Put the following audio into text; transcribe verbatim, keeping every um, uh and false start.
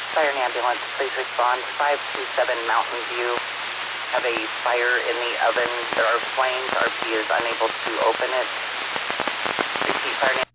Fire and ambulance, please respond. five two seven Mountain View. Have a fire in the oven. There are flames. R P is unable to open it. Repeat, fire and